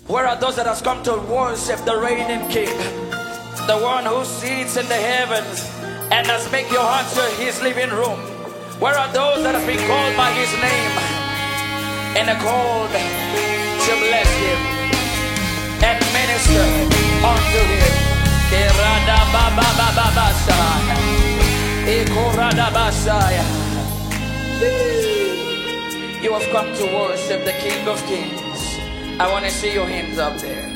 Where are those that has come to worship the reigning King, the one who sits in the heavens and has made your heart to his living room? Where are those that have been called by his name and are called to bless him and minister unto him? You have come to worship the King of Kings. I want to see your hands up there.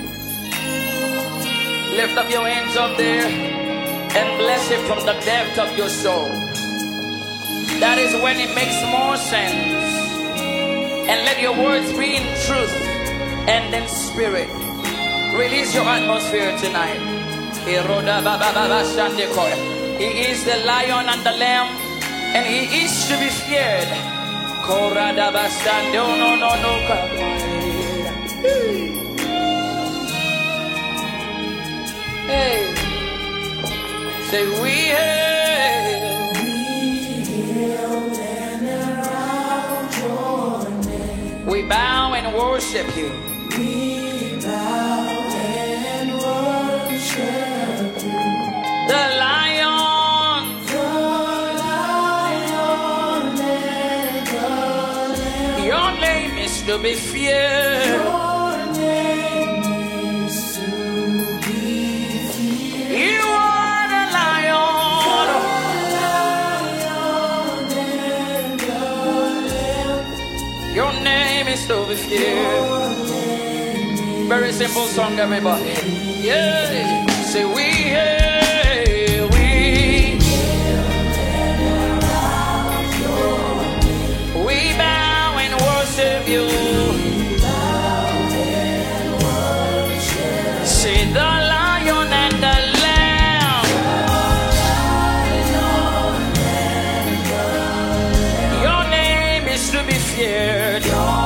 Lift up your hands up there and bless him from the depth of your soul. That is when it makes more sense. And let your words be in truth and in spirit. Release your atmosphere tonight. He is the lion and the lamb, and he is to be feared. Hey, say we hail and around your name. We bow and worship you. We bow and worship you. The lion and the lamb. Your name is to be feared. Your name is to be feared. Very simple song, everybody. Yeah. Say we hail, we bow and worship you. Say the lion and the lamb. Your name is to be feared.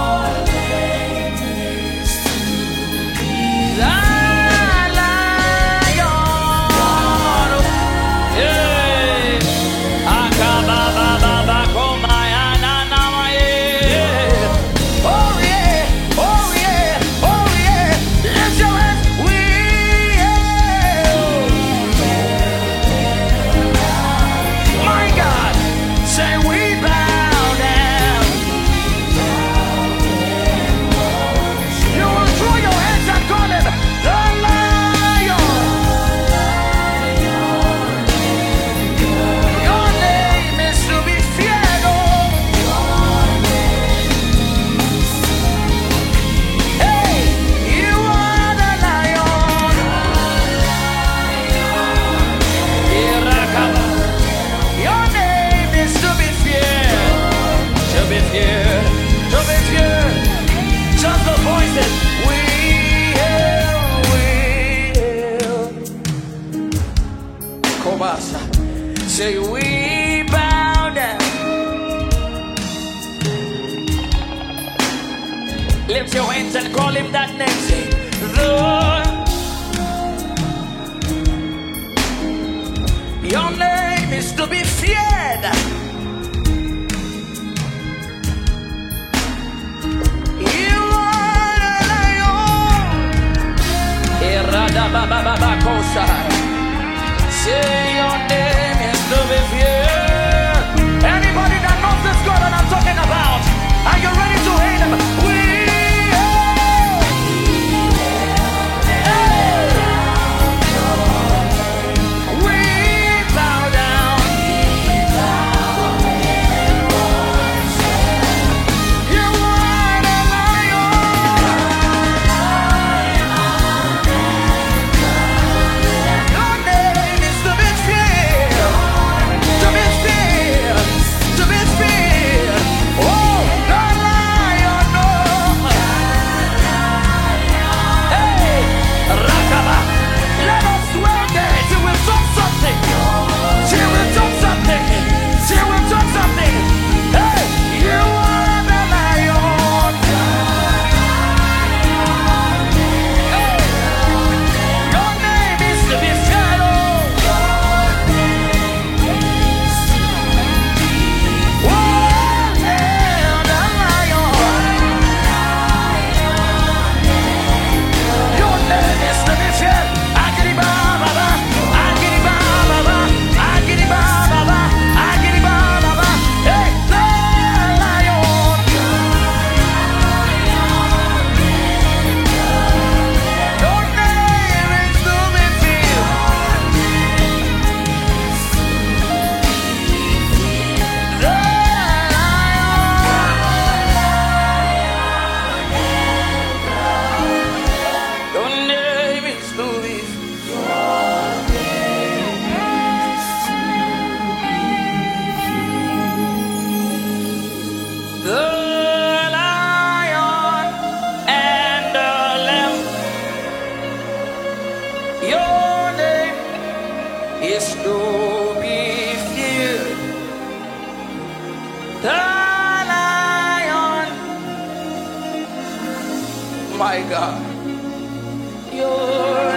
Say we bow down. Lift your hands and call him that name. Say Lord. Your name is to be feared. You are the lion. Say your name is to be feared. Anybody that knows this God that I'm talking about, are you ready to hail him? We bow down. You are the lion. Your name is to be feared. Your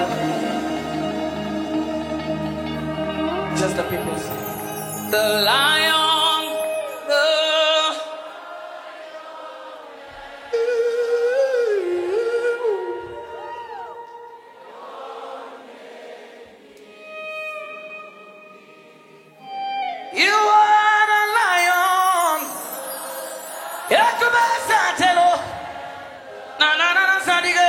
just the people say, the lion, you are the lion. Na na na na Sadiga.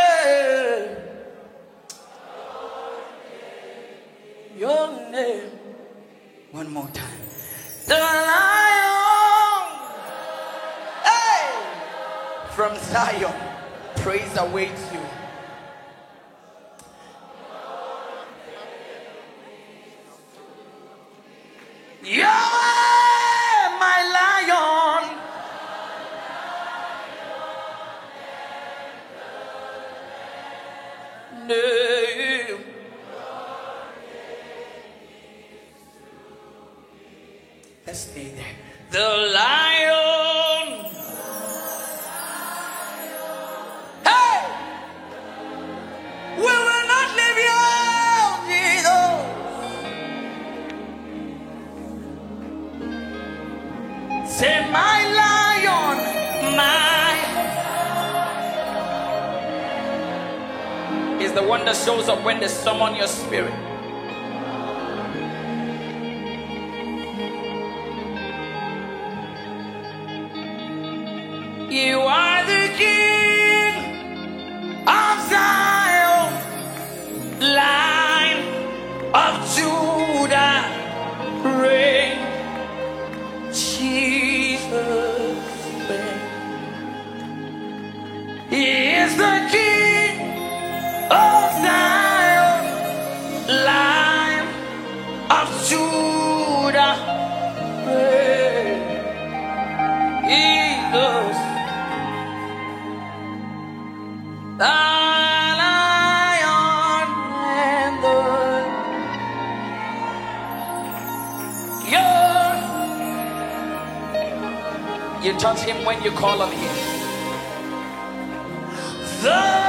Your name. One more time. The lion. Hey! From Zion. Praise awaits you. You're my lion. Name. Let's stay there. The lion. Hey! We will not leave you, Jesus. Say, my lion, my. Is the one that shows up when they summon your spirit. You are the King of Zion, Lion of Judah, reign, Jesus reign. He is the King of Zion, Lion of Judah, reign. Jesus. The lion and the you touch him when you call on him. The